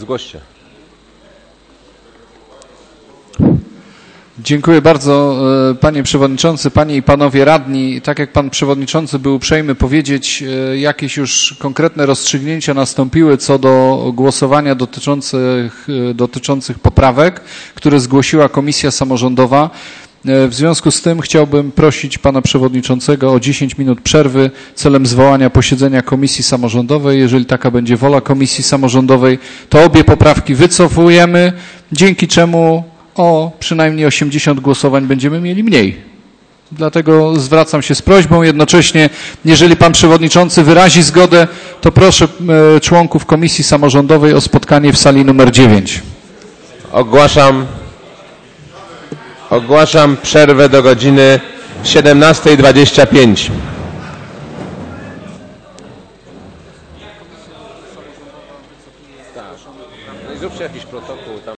Zgłoś się. Dziękuję bardzo, panie przewodniczący, panie i panowie radni. Tak jak pan przewodniczący był uprzejmy powiedzieć, jakieś już konkretne rozstrzygnięcia nastąpiły co do głosowania dotyczących poprawek, które zgłosiła Komisja Samorządowa. W związku z tym chciałbym prosić pana przewodniczącego o 10 minut przerwy celem zwołania posiedzenia Komisji Samorządowej. Jeżeli taka będzie wola Komisji Samorządowej, to obie poprawki wycofujemy, dzięki czemu o przynajmniej 80 głosowań będziemy mieli mniej. Dlatego zwracam się z prośbą. Jednocześnie, jeżeli pan przewodniczący wyrazi zgodę, to proszę członków Komisji Samorządowej o spotkanie w sali numer 9. Ogłaszam przerwę do godziny 17:25. Zróbcie jakiś protokół tam.